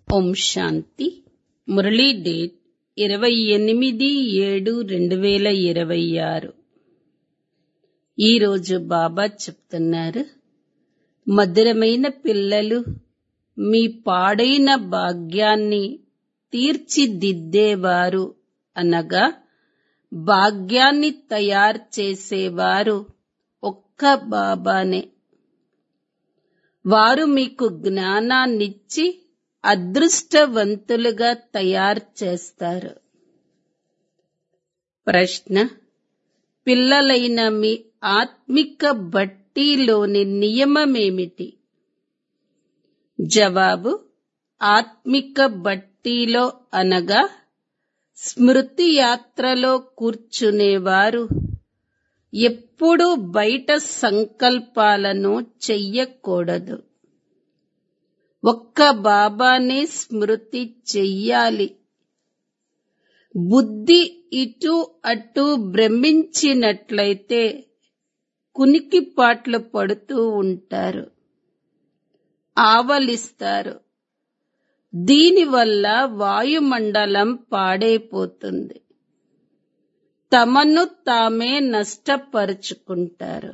ఓం శాంతి. Murali date 28/7/2026. ఈరోజు బాబా చెప్తున్నారు, మధురమైన పిల్లలు, మీ పాడైన భాగ్యాన్ని తీర్చిదిద్దేవారు అనగా భాగ్యాన్ని తయారు చేసేవారు ఒక్క బాబానే. వారు మీకు జ్ఞానాన్నిచ్చి అదృష్టవంతులుగా తయారు చేస్తారు. ప్రశ్న: పిల్లలైన మీ ఆత్మిక బట్టీలోని నియమమేమిటి? జవాబు: ఆత్మిక బట్టీలో అనగా స్మృతి యాత్రలో కూర్చునేవారు ఎప్పుడూ బయట సంకల్పాలను చెయ్యకూడదు. ఒక్క బాబానే స్మృతి చెయ్యాలి. బుద్ధి ఇటు అటు భ్రమించినట్లయితే కునికిపాట్లు పడుతూ ఉంటారు, ఆవలిస్తారు. దీనివల్ల వాయుమండలం పాడైపోతుంది. తమను తామే నష్టపరుచుకుంటారు.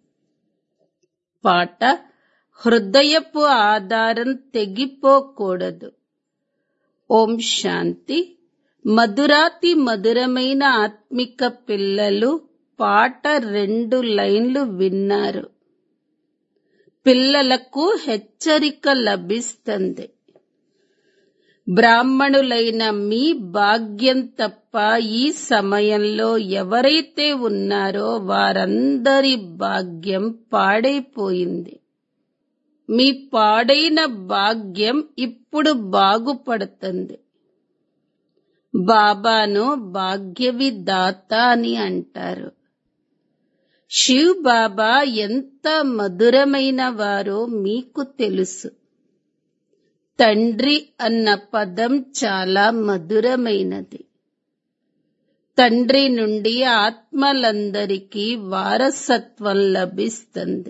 పాట: హృదయపు ఆధారం తెగిపోకూడదు. ఓం శాంతి. మధురాతి మధురమైన ఆత్మిక పిల్లలు, పాట 2 లైన్లు విన్నారు. పిల్లలకు హెచ్చరిక లభిస్తుంది. బ్రాహ్మణులైన మీ భాగ్యం తప్ప ఈ సమయంలో ఎవరైతే ఉన్నారో వారందరి భాగ్యం పాడైపోయింది. మీ పాడైన భాగ్యం ఇప్పుడు బాగుపడుతుంది. బాబాను భాగ్యవిదాత అని అంటారు. శివ్ బాబా ఎంత మధురమైన వారో మీకు తెలుసు. తండ్రి అన్న పదం చాలా మధురమైనది. తండ్రి నుండి ఆత్మలందరికీ వారసత్వం లభిస్తుంది.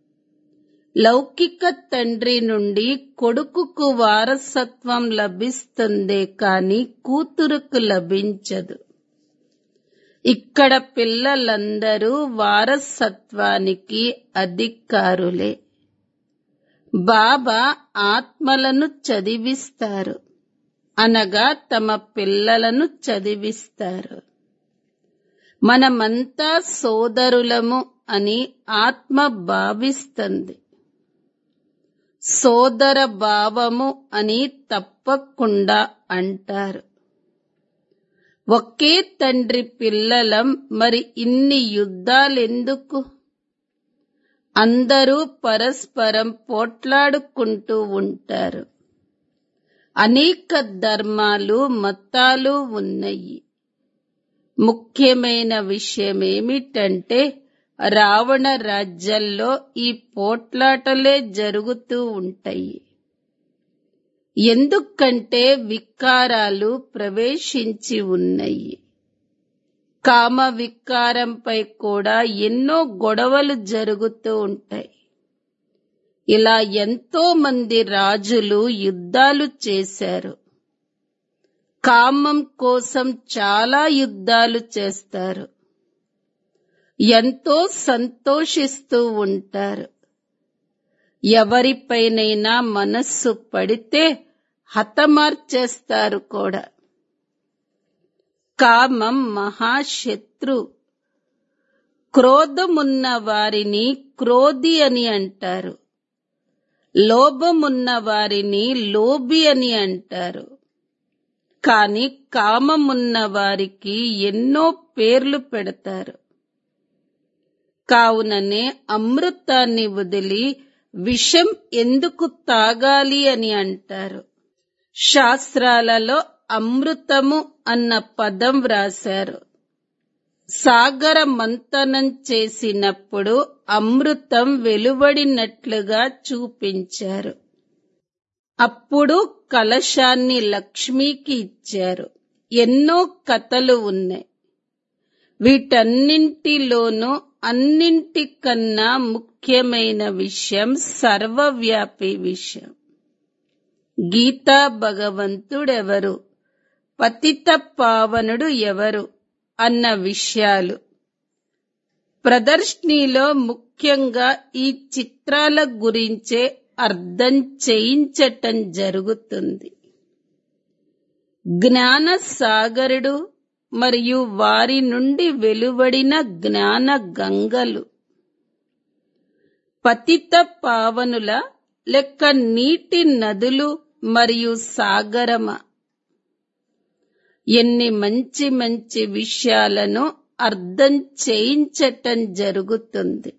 లౌకిక తండ్రి నుండి కొడుకుకు వారసత్వం లభిస్తుందే కాని కూతురుకు లభించదు. ఇక్కడ పిల్లలందరూ వారసత్వానికి అధికారులే. బాబా ఆత్మలను చదివిస్తారు, అనగా తమ పిల్లలను చదివిస్తారు. మనమంతా సోదరులము అని ఆత్మ భావిస్తుంది. సోదర భావము అని తప్పకుండా అంటారు. ఒకే తండ్రి పిల్లలం, మరి ఇన్ని యుద్ధాలెందుకు? అందరూ పరస్పరం పోట్లాడుకుంటూ ఉంటారు. అనేక ధర్మాలు, మతాలు ఉన్నాయి. ముఖ్యమైన విషయమేమిటంటే రావణ రాజ్యాల్లో ఈ పోట్లాటలే జరుగుతూ ఉంటాయి. ఎందుకంటే వికారాలు ప్రవేశించి ఉన్నాయి. కామ వికారంపై కూడా ఎన్నో గొడవలు జరుగుతూ ఉంటాయి. ఇలా ఎంతో మంది రాజులు యుద్ధాలు చేశారు. కామం కోసం చాలా యుద్ధాలు చేస్తారు. ఎంతో సంతోషిస్తూ ఉంటారు. ఎవరిపైనైనా మనస్సు పడితే హతమార్చేస్తారు కూడా. కామం మహాశత్రు. క్రోధమున్న వారిని క్రోధి అని అంటారు. లోభమున్న వారిని లోభి అని అంటారు. కాని కామమున్న వారికి ఎన్నో పేర్లు పెడతారు. కావుననే అమృతాన్ని వదిలి విషం ఎందుకు తాగాలి అని అంటారు. శాస్త్రాలలో అమృతము అన్న పదం వ్రాశారు. సాగర మంతనం చేసినప్పుడు అమృతం వెలువడినట్లుగా చూపించారు. అప్పుడు కలశాన్ని లక్ష్మికి ఇచ్చారు. ఎన్నో కథలు ఉన్నాయి. వీటన్నింటిలోనూ అన్నింటికన్నా ముఖ్యమైన విషయం సర్వవ్యాపి విషయం. గీతా భగవంతుడెవరు, పతిత పావనుడు ఎవరు అన్న విషయాలు ప్రదర్శనలో ముఖ్యంగా ఈ చిత్రాల గురించే అర్థం చేయించటం జరుగుతుంది. జ్ఞాన సాగరుడు మరియు వారి నుండి వెలువడిన జ్ఞాన గంగలు పతిత పావనుల లెక్క నీటి నదులు మరియు సాగరమ. ఎన్ని మంచి మంచి విషయాలను అర్థం చేయించటం జరుగుతుంది.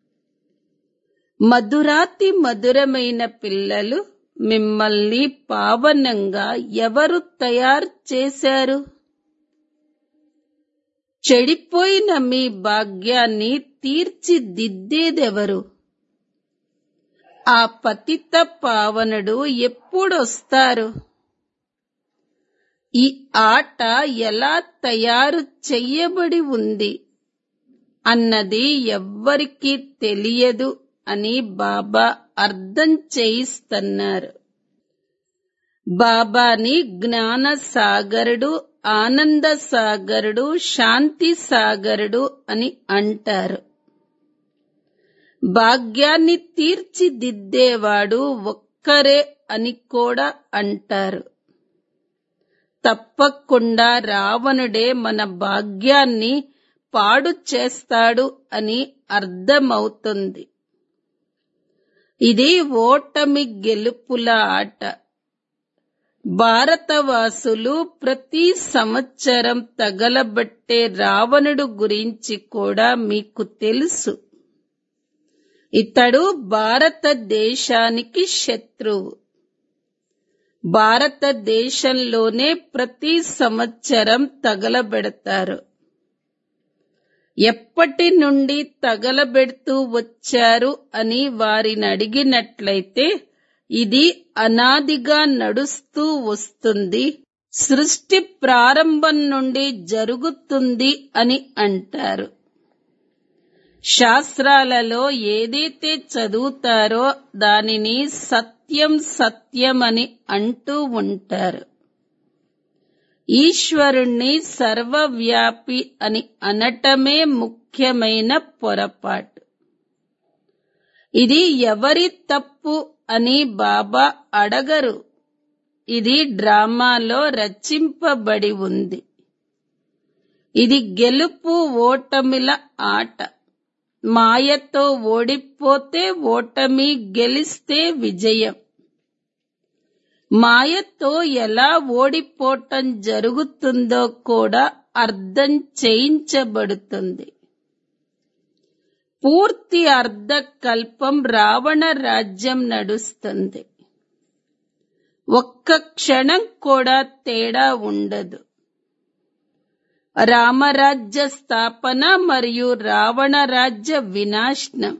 మధురాతి మధురమైన పిల్లలు, మిమ్మల్ని పావనంగా ఎవరు తయారు చేశారు? చెడిపోయిన మీ భాగ్యాన్ని తీర్చిదిద్దేదెవరు? ఆ పతిత పావనుడు ఎప్పుడొస్తారు? ఈ ఆట ఎలా తయారు చెయ్యబడి ఉంది అన్నది ఎవ్వరికీ తెలియదు అని బాబా అర్థం చేయిస్తున్నారు. బాబాని జ్ఞాన సాగరుడు, ఆనంద సాగరుడు, శాంతి సాగరుడు అని అంటారు. భాగ్యాన్ని తీర్చిదిద్దేవాడు ఒక్కరే అని కూడా అంటారు. తప్పకుండా రావణుడే మన భాగ్యాన్ని పాడు చేస్తాడు అని అర్థమవుతుంది. ఇది ఓటమి గెలుపుల ఆట. భారతవాసులు ప్రతి సంవత్సరం తగలబట్టే రావణుడు గురించి కూడా మీకు తెలుసు. ఇతడు భారతదేశానికి శత్రువు. భారతదేశంలోనే ప్రతి సంవత్సరం తగలబెడతారు. ఎప్పటి నుండి తగలబెడుతూ వచ్చారు అని వారిని అడిగినట్లయితే ఇది అనాదిగా నడుస్తూ వస్తుంది, సృష్టి ప్రారంభం నుండి జరుగుతుంది అని అంటారు. శాస్త్రాలలో ఏదైతే చదువుతారో దానిని సత్యం సత్యం అని అంటూ ఉంటారు. ఈశ్వరుణ్ణి సర్వవ్యాపి అని అనటమే ముఖ్యమైన పొరపాటు. ఇది ఎవరి తప్పు అని బాబా అడగరు. ఇది డ్రామాలో రచింపబడి ఉంది. ఇది గెలుపు ఓటమిల ఆట. మాయతో ఓడిపోతే ఓటమి, గెలిస్తే విజయం. మాయతో ఎలా ఓడిపోవటం జరుగుతుందో కూడా అర్థం చేయించబడుతుంది. పూర్తి అర్ధకల్పం రావణ రాజ్యం నడుస్తుంది. ఒక్క క్షణం కూడా తేడా ఉండదు. రామరాజ్య స్థాపన మరియు రావణ రాజ్య వినాశనం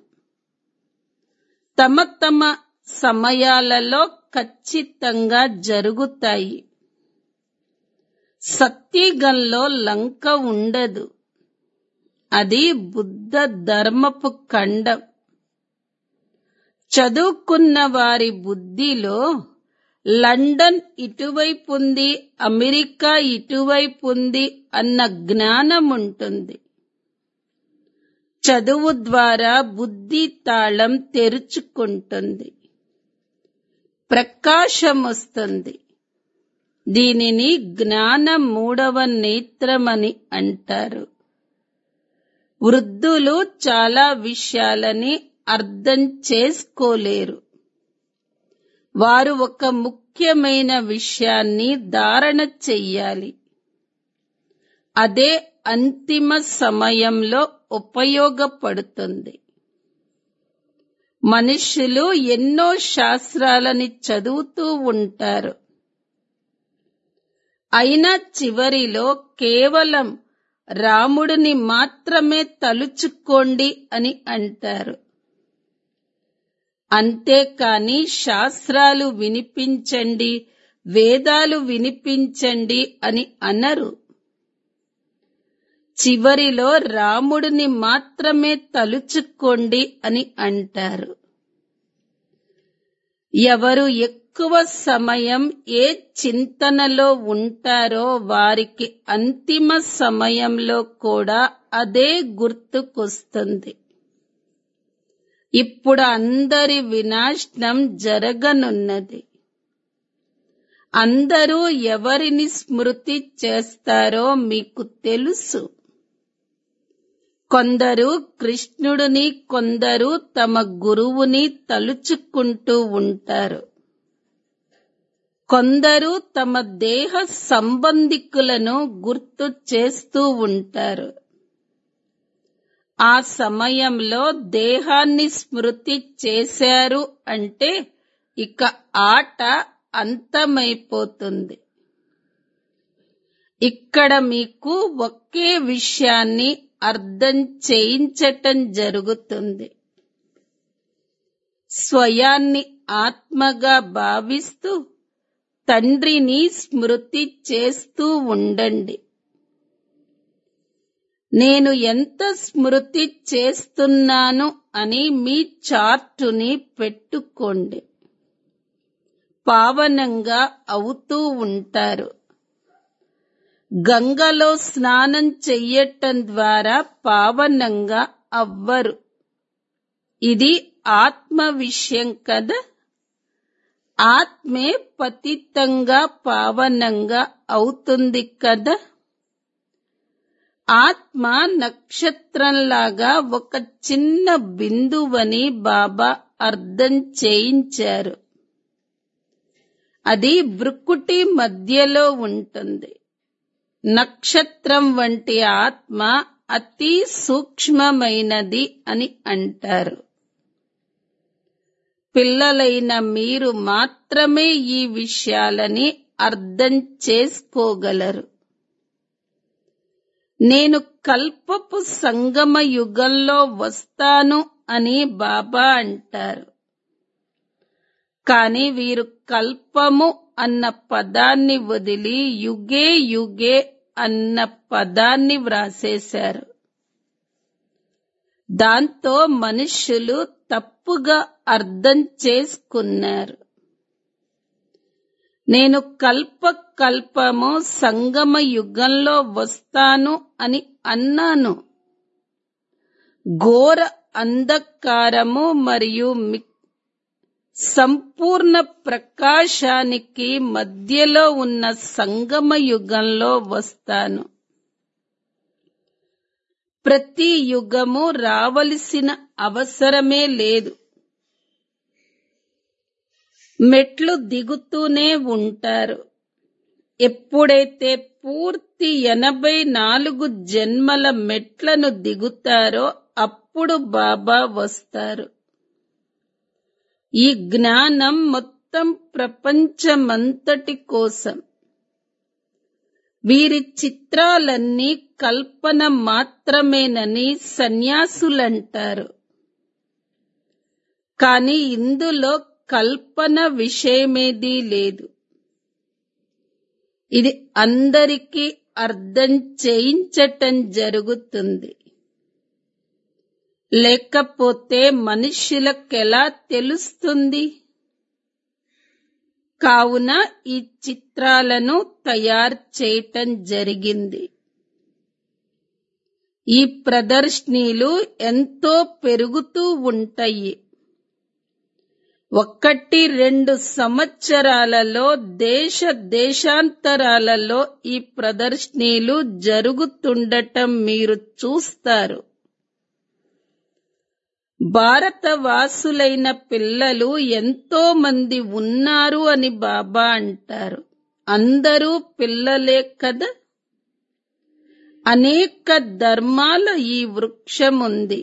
తమ తమ సమయాలలో ఖచ్చితంగా జరుగుతాయి. సత్యుగంలో లంక ఉండదు. అది బుద్ధ ధర్మపు ఖండం. చదువుకున్న వారి బుద్ధిలో లండన్ ఇటువైపు ఉంది, అమెరికా ఇటువైపు ఉంది అన్న జ్ఞానం ఉంటుంది. చదువు ద్వారా బుద్ధి తాళం తెరుచుకుంటుంది, ప్రకాశం వస్తుంది. దీనిని జ్ఞాన మూడవ నేత్రమని అంటారు. వృద్ధులు చాలా విషయాలని అర్థం చేసుకోలేరు. వారు ఒక ముఖ్యమైన విషయాన్ని ధారణ చెయ్యాలి. అదే అంతిమ సమయంలో ఉపయోగపడుతుంది. మనుషులు ఎన్నో శాస్త్రాలని చదువుతూ ఉంటారు. అయినా చివరిలో కేవలం రాముడిని మాత్రమే తలుచుకోండి అని అంటారు. అంతేకాని శాస్త్రాలు వినిపించండి, వేదాలు వినిపించండి అని అనరు. చివరిలో రాముడిని మాత్రమే తలుచుకోండి అని అంటారు. ఎవరు ఎక్కువ ఎక్కువ సమయం ఏ చింతనలో ఉంటారో వారికి అంతిమ సమయంలో కూడా అదే గుర్తుకొస్తుంది. ఇప్పుడు అందరి వినాశనం జరగనున్నది. అందరూ ఎవరిని స్మృతి చేస్తారో మీకు తెలుసు. కొందరు కృష్ణుడిని, కొందరు తమ గురువుని తలుచుకుంటూ ఉంటారు. కొందరు తమ దేహ సంబంధికులను గుర్తు చేస్తూ ఉంటారు. ఆ సమయంలో దేహాన్ని స్మృతి చేశారు అంటే ఇక ఆట అంతమైపోతుంది. ఇక్కడ మీకు ఒకే విషయాన్ని అర్థం చేయించటం జరుగుతుంది. స్వయాన్ని ఆత్మగా భావిస్తూ తండ్రిని స్మృతి చేస్తూ ఉండండి. నేను ఎంత స్మృతి చేస్తున్నాను అని మీ చార్టుని పెట్టుకోండి. పావనంగా అవుతూ ఉంటారు. గంగలో స్నానం చెయ్యటం ద్వారా పావనంగా అవ్వరు. ఇది ఆత్మ విషయం కదా. ఆత్మే పతితంగా పావనంగా అవుతుంది కదా. ఆత్మ నక్షత్రంలాగా ఒక చిన్న బిందువని బాబా అర్థం చేయించారు. అది భృకుటి మధ్యలో ఉంటుంది. నక్షత్రం వంటి ఆత్మ అతి సూక్ష్మమైనది అని అంటారు. పిల్లలైన మీరు మాత్రమే ఈ విషయాలని అర్థం చేసుకోగలరు. నేను కల్పపు సంగమ యుగంలో వస్తాను అని బాబా అంటారు. కాని వీరు కల్పము అన్న పదాన్ని వదిలి యుగే యుగే అన్న పదాన్ని వ్రాసేశారు. దాంతో మనుష్యులు తప్పుగా అర్థం చేసుకున్నారు. నేను కల్పము సంగమ యుగంలో వస్తాను అని అన్నాను. ఘోర అంధకారము మరియు సంపూర్ణ ప్రకాశానికి మధ్యలో ఉన్న సంగమ యుగంలో వస్తాను. ప్రతి యుగము రావలసిన అవసరమే లేదు. మెట్లు దిగుతూనే ఉంటారు. ఎప్పుడైతే పూర్తి 84 జన్మల మెట్లను దిగుతారో అప్పుడు బాబా వస్తారు. ఈ జ్ఞానం మొత్తం ప్రపంచమంతటి కోసం. వీరి చిత్రాలన్నీ కల్పన మాత్రమేనని సన్యాసులంటారు. కాని ఇందులో కల్పన విషయమేదీ లేదు. ఇది అందరికీ అర్థం చేయించటం జరుగుతుంది. లేకపోతే మనుష్యులకెలా తెలుస్తుంది? కావున ఈ చిత్రాలను తయారు చేయటం జరిగింది. ఈ ప్రదర్శనలు ఎంతో పెరుగుతూ ఉంటాయి. 1-2 సంవత్సరాలలో దేశాంతరాలలో ఈ ప్రదర్శనలు జరుగుతుండటం మీరు చూస్తారు. భారతవాసులైన పిల్లలు ఎంతో మంది ఉన్నారు అని బాబా అంటారు. అందరూ పిల్లలే కదా. అనేక ధర్మాల ఈ వృక్షం ఉంది.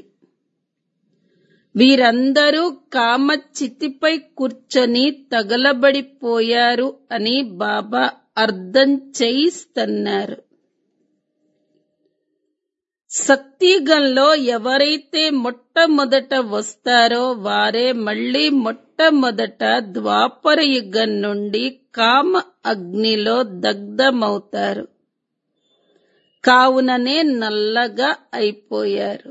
వీరందరూ కామచితిపై కూర్చొని తగలబడిపోయారు అని బాబా అర్థం చేయిస్తున్నారు. సత్యుగంలో ఎవరైతే మొట్టమొదట వస్తారో వారే మళ్లీ మొట్టమొదట ద్వాపర యుగం నుండి కామ అగ్నిలో దగ్ధమవుతారు. కావుననే నల్లగా అయిపోయారు.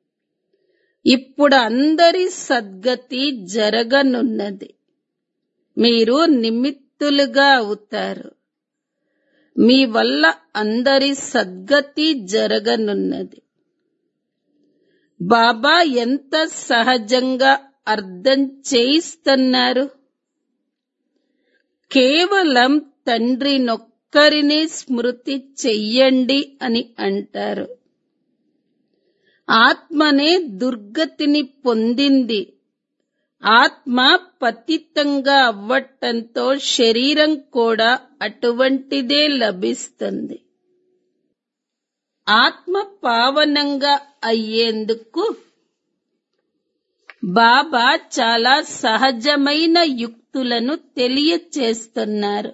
ఇప్పుడు అందరి సద్గతి జరగనున్నది. మీరు నిమిత్తులుగా అవుతారు. మీ వల్ల అందరి సద్గతి జరగనున్నది. బాబా ఎంత సహజంగా అర్థం చేయిస్తున్నారు. కేవలం తండ్రినొక్కరిని స్మృతి చెయ్యండి అని అంటారు. ఆత్మనే దుర్గతిని పొందింది. ఆత్మ పతితంగా అవ్వటంతో శరీరం కూడా అటువంటిదే లభిస్తుంది. ఆత్మ పావనంగా అయ్యేందుకు బాబా చాలా సహజమైన యుక్తులను తెలియచేస్తున్నారు.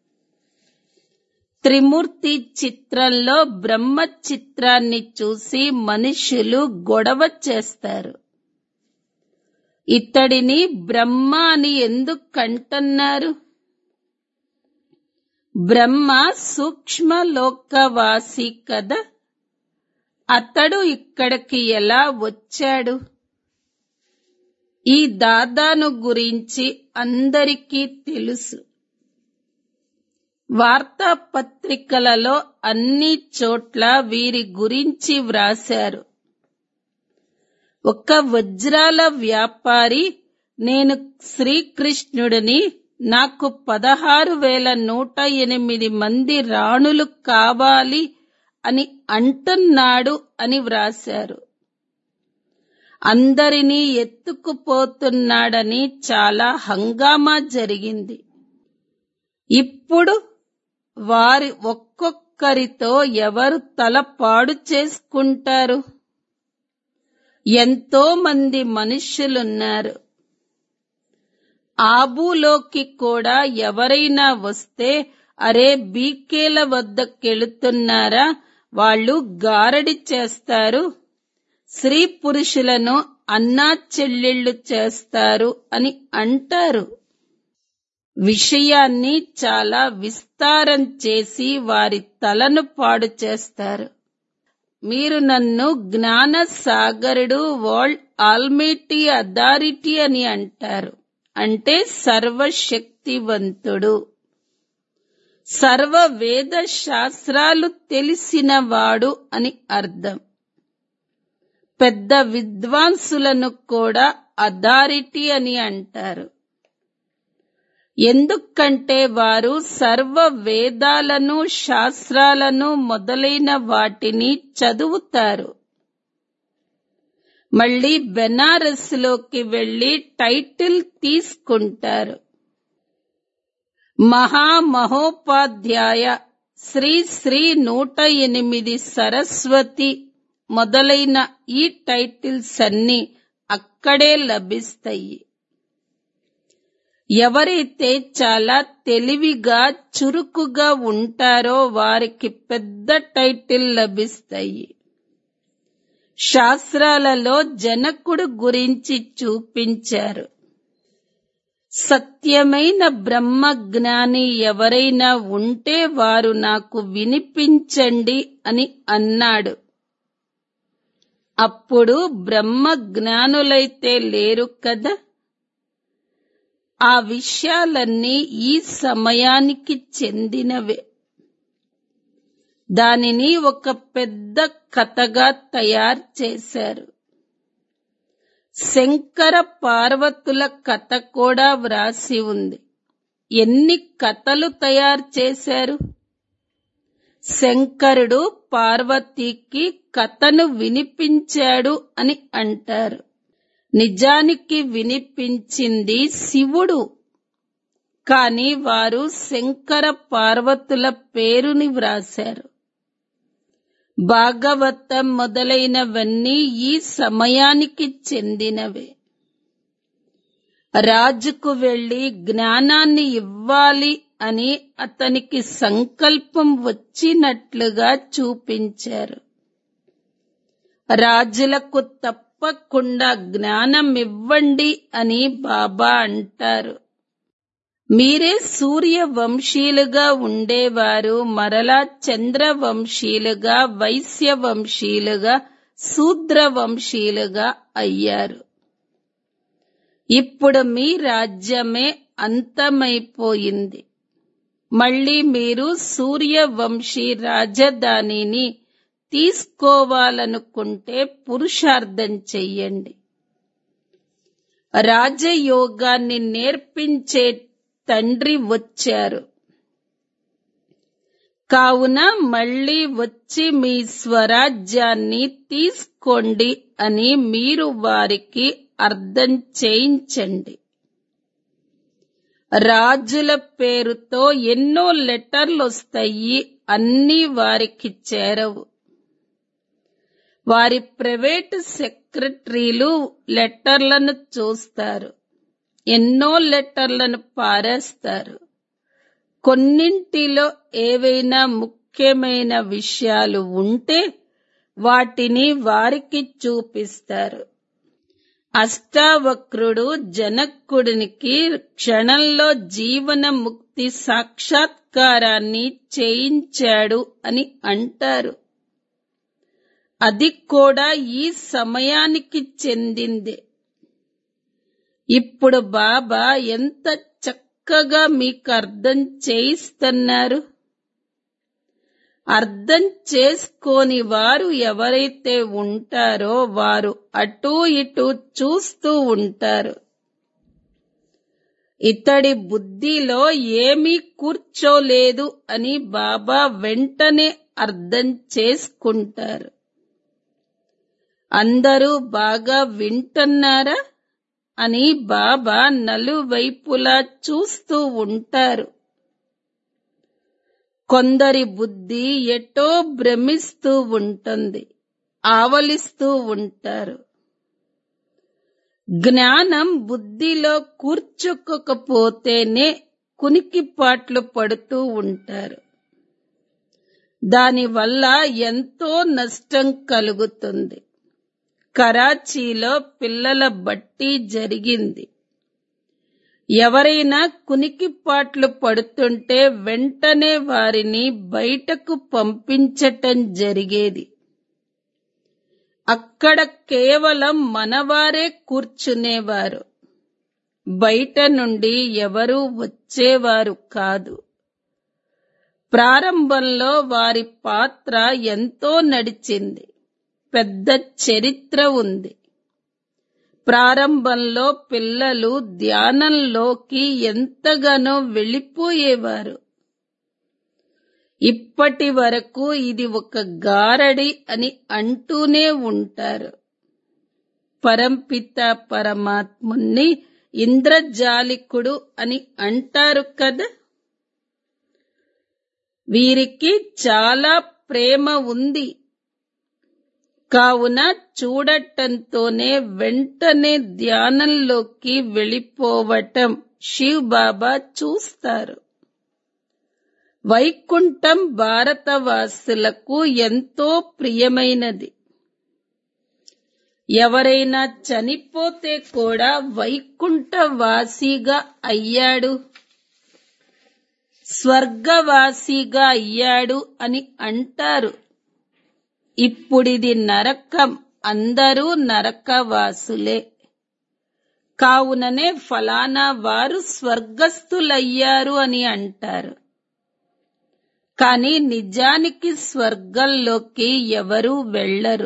త్రిమూర్తి చిత్రంలో బ్రహ్మ చిత్రాన్ని చూసి మనుషులు గొడవ చేస్తారు. ఇతడిని బ్రహ్మ అని ఎందుకంటున్నారు? బ్రహ్మ సూక్ష్మలోకవాసి కదా, అతడు ఇక్కడికి ఎలా వచ్చాడు? ఈ దాదాను గురించి అందరికీ తెలుసు. వార్తాపత్రికలలో అన్ని చోట్ల వీరి గురించి వ్రాశారు. ఒక వజ్రాల వ్యాపారి, నేను శ్రీకృష్ణుడిని, నాకు 16,108 మంది రాణులు కావాలి అని అంటున్నాడు అని వ్రాశారు. అందరినీ ఎత్తుకుపోతున్నాడని చాలా హంగామా జరిగింది. ఇప్పుడు వారి ఒక్కొక్కరితో ఎవరు తల పాడు చేసుకుంటారు? ఎంతో మంది మనుష్యులున్నారు. ఆబులోకి కూడా ఎవరైనా వస్తే, అరే బీకేల వద్దకెళుతున్నారా, వాళ్ళు గారడి చేస్తారు, స్త్రీ పురుషులను అన్నా చెల్లెళ్ళు చేస్తారు అని అంటారు. విషయాన్ని చాలా విస్తారం చేసి వారి తలను పాడు చేస్తారు. మీరు నన్ను జ్ఞాన సాగరుడు, వరల్డ్ ఆల్మైటీ అథారిటీ అని అంటారు. అంటే సర్వశక్తివంతుడు, సర్వ వేద శాస్త్రాలు తెలిసినవాడు అని అర్థం. పెద్ద విద్వాంసులను కూడా అథారిటీ అని అంటారు. ఎందుకంటే వారు సర్వ వేదాలను, శాస్త్రాలను మొదలైన వాటిని చదువుతారు. మళ్ళీ బెనారస్లోకి వెళ్లి టైటిల్ తీసుకుంటారు. మహామహోపాధ్యాయ, శ్రీ శ్రీ 108 సరస్వతి మొదలైన ఈ టైటిల్స్ అన్నీ అక్కడే లభిస్తాయి. ఎవరైతే చాలా తెలివిగా, చురుకుగా ఉంటారో వారికి పెద్ద టైటిల్ లభిస్తాయి. శాస్త్రాలలో జనకుడు గురించి చూపించారు. సత్యమైన బ్రహ్మ జ్ఞాని ఎవరైనా ఉంటే వారు నాకు వినిపించండి అని అన్నాడు. అప్పుడు బ్రహ్మ జ్ఞానులైతే లేరు కదా. ఆ విషయాలన్నీ ఈ సమయానికి చెందినవే. దానిని ఒక పెద్ద కథగా తయారు చేశారు. శంకర పార్వతుల కథ కూడా వ్రాసి ఉంది. ఎన్ని కథలు తయారు చేశారు? శంకరుడు పార్వతీకి కథను వినిపించాడు అని అంటారు. నిజానికి వినిపించింది శివుడు. కాని వారు శంకర పార్వతుల పేరుని వ్రాశారు. భాగవతం మొదలైనవన్నీ ఈ సమయానికి చెందినవే. రాజుకు వెళ్లి జ్ఞానాన్ని ఇవ్వాలి అని అతనికి సంకల్పం వచ్చినట్లుగా చూపించారు. రాజులకు తప్పకుండా జ్ఞానం ఇవ్వండి అని బాబా అంటారు. మీరే సూర్యవంశీలుగా ఉండేవారు మరలా చంద్రవంశీలుగా, వైశ్యవంశీలుగా, శూద్రవంశీలుగా అయ్యారు. ఇప్పుడు మీ రాజ్యమే అంతమైపోయింది. మళ్ళీ మీరు సూర్యవంశీ రాజధానిని తీసుకోవాలనుకుంటే పురుషార్థం చెయ్యండి. రాజయోగాన్ని నేర్పించే తండ్రి వచ్చారు. కావున మళ్ళీ వచ్చి మీ స్వరాజ్యాన్ని తీసుకోండి అని మీరు వారికి అర్థం చేయించండి. రాజుల పేరుతో ఎన్నో లెటర్లొస్తాయి, అన్నీ వారికి చేరవు. వారి ప్రైవేటు సెక్రటరీలు లెటర్లను చూస్తారు, ఎన్నో లెటర్లను పారేస్తారు. కొన్నింటిలో ఏవైనా ముఖ్యమైన విషయాలు ఉంటే వాటిని వారికి చూపిస్తారు. అష్టావక్రుడు జనకుడికి క్షణంలో జీవన ముక్తి సాక్షాత్కారాన్ని చేయించాడు అని అంటారు. అది కూడా ఈ సమయానికి చెందింది. ఇప్పుడు బాబా ఎంత చక్కగా మీకు అర్థం చేయిస్తున్నారు. అర్థం చేసుకోని వారు ఎవరైతే ఉంటారో వారు అటూ ఇటూ చూస్తూ ఉంటారు. ఇతడి బుద్ధిలో ఏమీ కూర్చోలేదు అని బాబా వెంటనే అర్థం చేసుకుంటారు. అందరూ బాగా వింటున్నారా అని బాబా నలువైపులా చూస్తూ ఉంటారు. కొందరి బుద్ధి ఎటో భ్రమిస్తూ ఉంటుంది, ఆవలిస్తూ ఉంటారు. జ్ఞానం బుద్ధిలో కూర్చుకోకపోతేనే కునికిపాట్లు పడుతూ ఉంటారు. దానివల్ల ఎంతో నష్టం కలుగుతుంది. కరాచీలో పిల్లల బట్టి జరిగింది. ఎవరైనా కునికిపాట్లు పడుతుంటే వెంటనే వారిని బయటకు పంపించటం జరిగేది. అక్కడ కేవలం మనవారే కూర్చునేవారు, బయట నుండి ఎవరూ వచ్చేవారు కాదు. ప్రారంభంలో వారి పాత్ర ఎంతో నడిచింది, పెద్ద చరిత్ర ఉంది. ప్రారంభంలో పిల్లలు ధ్యానంలోకి ఎంతగానో వెళ్ళిపోయేవారు. ఇప్పటి వరకు ఇది ఒక గారడి అని అంటూనే ఉంటారు. పరంపిత పరమాత్ముని ఇంద్రజాలికుడు అని అంటారు కదా. వీరికి చాలా ప్రేమ ఉంది. కావున చూడటంతోనే వెంటనే ధ్యానంలోకి వెళ్ళిపోవటం శివ్ బాబా చూస్తారు. వైకుంఠం భారతవాసులకు ఎంతో ప్రియమైనది. ఎవరైనా చనిపోతే కూడా వైకుంఠవాసిగా అయ్యాడు, స్వర్గవాసిగా అయ్యాడు అని అంటారు. ఇప్పుడిది నరకం, అందరూ నరకవాసులే. కావుననే ఫలానా వారు స్వర్గస్థులయ్యారు అని అంటారు. కానీ నిజానికి స్వర్గంలోకి ఎవరూ వెళ్ళరు.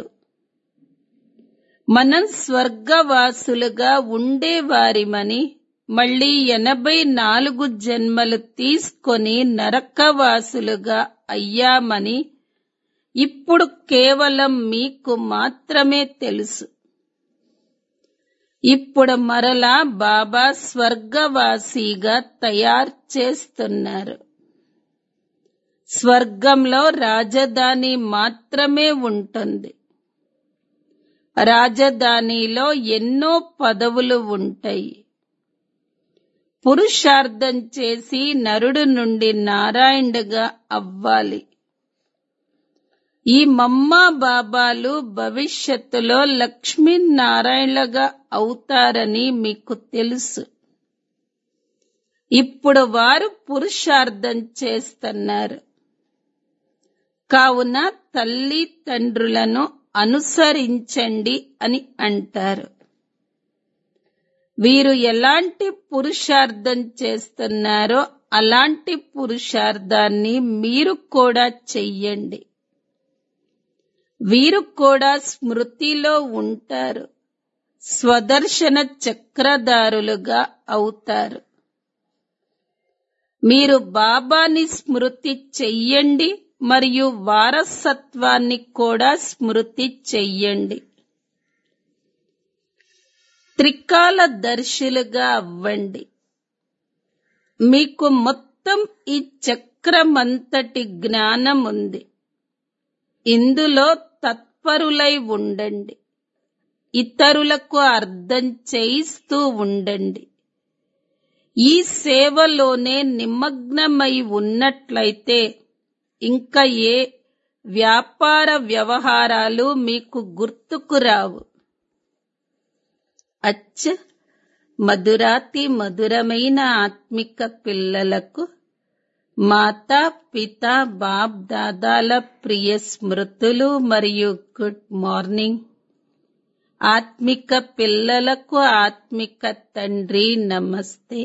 మనం స్వర్గవాసులుగా ఉండేవారిమని మళ్ళీ 84 జన్మలు తీసుకొని నరకవాసులుగా అయ్యామని ఇప్పుడు కేవలం మీకు మాత్రమే తెలుసు. ఇప్పుడు మరలా బాబా స్వర్గవాసిగా తయారు చేస్తున్నారు. స్వర్గంలో రాజధాని మాత్రమే ఉంటుంది. రాజధానిలో ఎన్నో పదవులు ఉంటాయి. పురుషార్థం చేసి నరుడు నుండి నారాయణుడిగా అవ్వాలి. ఈ మమ్మా బాబాలు భవిష్యత్తులో లక్ష్మీనారాయణలుగా అవుతారని మీకు తెలుసు. ఇప్పుడు వారు పురుషార్థం చేస్తున్నారు. కావున తల్లి తండ్రులను అనుసరించండి అని అంటారు. వీరు ఎలాంటి పురుషార్థం చేస్తున్నారో అలాంటి పురుషార్థాన్ని మీరు కూడా చెయ్యండి. వీరు కూడా స్మృతిలో ఉంటారు, స్వదర్శన చక్రధారులుగా అవుతారు. మీరు బాబాని స్మృతి చెయ్యండి మరియు వారసత్వాన్ని కూడా స్మృతి చెయ్యండి. త్రికాల దర్శులుగా అవ్వండి. మీకు మొత్తం ఈ చక్రమంతటి జ్ఞానం ఉంది. ఇందులో తత్పరులై ఉండండి. ఇతరులకు అర్థం చేయిస్తూ ఉండండి. ఈ సేవలోనే నిమగ్నమై ఉన్నట్లయితే ఇంకా ఏ వ్యాపార వ్యవహారాలు మీకు గుర్తుకు రావు. అచ్చ మధురాతి మధురమైన ఆత్మిక పిల్లలకు మాతా పితా బాప్ దాదాల ప్రియ స్మృతులు మరియు గుడ్ మార్నింగ్. ఆత్మిక పిల్లలకు ఆత్మిక తండ్రి నమస్తే.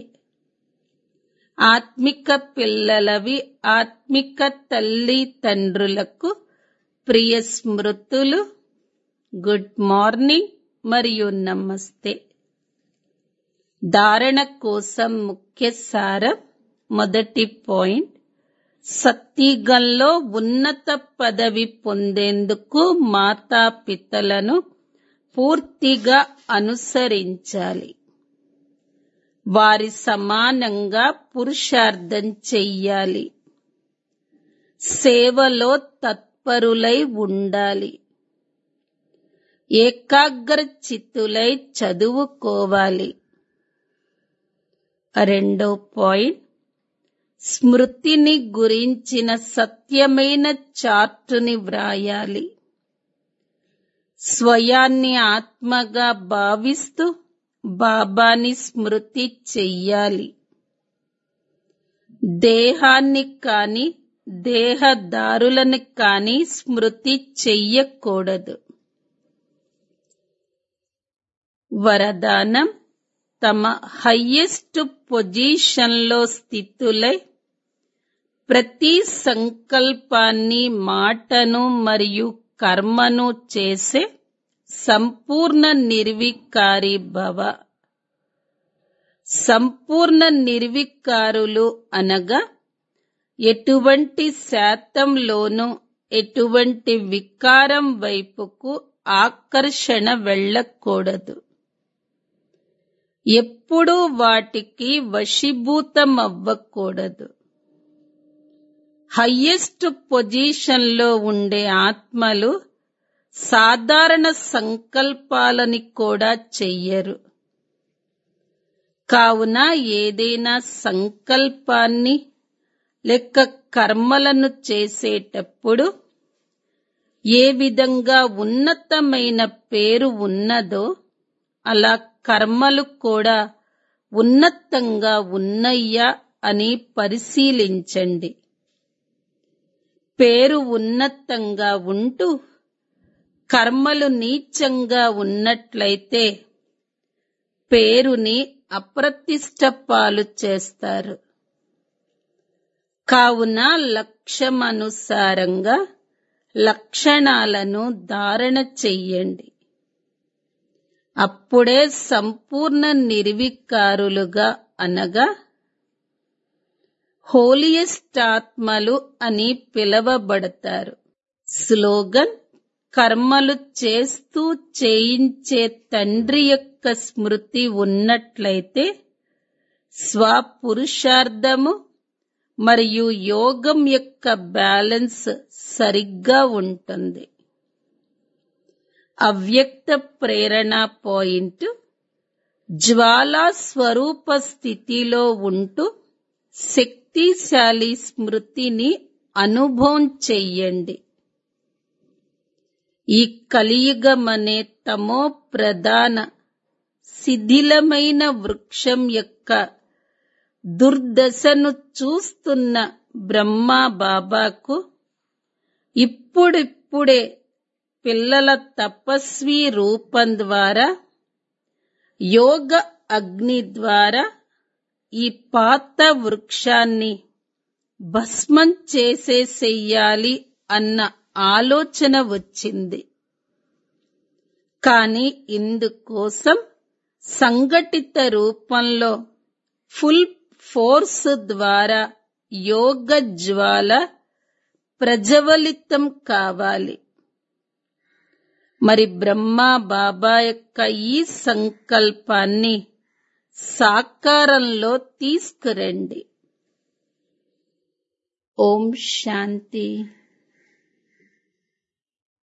ఆత్మిక పిల్లలవి ఆత్మిక తల్లి తండ్రులకు ప్రియ స్మృతులు, గుడ్ మార్నింగ్ మరియు నమస్తే. ధారణ కోసం ముఖ్య సారం. మొదటి పాయింట్, సత్యుగంలో ఉన్నత పదవి పొందేందుకు మాతాపితలను పూర్తిగా అనుసరించాలి. వారి సమానంగా పురుషార్థం చెయ్యాలి. సేవలో తత్పరులై ఉండాలి. ఏకాగ్ర చిత్తులై చదువుకోవాలి. రెండో పాయింట్, స్మృతిని గురించిన సత్యమైన చార్టుని వ్రాయాలి. స్వయాన్ని ఆత్మగా భావిస్తూ బాబాని స్మృతి చెయ్యాలి. దేహాన్ని కాని దేహదారులను కాని స్మృతి చెయ్యకూడదు. వరదానం, తమ హయ్యెస్ట్ పొజిషన్లో స్థితులై ప్రతి సంకల్పాన్ని, మాటను మరియు కర్మను చేసే సంపూర్ణ నిర్వికారి భవ. సంపూర్ణ నిర్వికారులు అనగా ఎటువంటి శాతంలోనూ ఎటువంటి వికారం వైపుకు ఆకర్షణ వెళ్ళకూడదు. ఎప్పుడూ వాటికి వశీభూతం అవ్వకూడదు. హయ్యెస్ట్ పొజిషన్లో ఉండే ఆత్మలు సాధారణ సంకల్పాలని కూడా చెయ్యరు. కావున ఏదైనా సంకల్పాన్ని లేక కర్మలను చేసేటప్పుడు ఏ విధంగా ఉన్నతమైన పేరు ఉన్నదో అలా కర్మలు కూడా ఉన్నతంగా ఉన్నయ్యా అని పరిశీలించండి. పేరు ఉన్నతంగా ఉంటూ కర్మలు నీచంగా ఉన్నట్లయితే పేరుని అప్రతిష్ట పాలు చేస్తారు. కావున లక్ష్యమనుసారంగా లక్షణాలను ధారణ చెయ్యండి. అప్పుడే సంపూర్ణ నిర్వికారులుగా అనగా హోలియెస్ట్ ఆత్మలు అని పిలవబడతారు. స్లోగన్, కర్మలు చేస్తూ చేయించే తండ్రి యొక్క స్మృతి ఉన్నట్లయితే స్వపురుషార్థము మరియు యోగం యొక్క బ్యాలెన్స్ సరిగ్గా ఉంటుంది. అవ్యక్త ప్రేరణ పాయింట్, జ్వాలా స్వరూప స్థితిలో ఉంటూ శక్తిశాలి స్మృతిని అనుభవం చెయ్యండి. ఈ కలియుగమనే తమో ప్రధాన శిథిలమైన వృక్షం యొక్క దుర్దశను చూస్తున్న బ్రహ్మా బాబాకు ఇప్పుడిప్పుడే పిల్లల తపస్వీ రూపం ద్వారా యోగ అగ్ని ద్వారా ఈ పాత వృక్షాన్ని భస్మం చేసేసెయ్యాలి అన్న ఆలోచన వచ్చింది. కాని ఇందుకోసం సంఘటిత రూపంలో ఫుల్ ఫోర్స్ ద్వారా యోగ జ్వాల ప్రజ్వలితం కావాలి. మరి బ్రహ్మా బాబా యొక్క ఈ సంకల్పాన్ని సాకారంలో తీసుకురండి. ఓం శాంతి.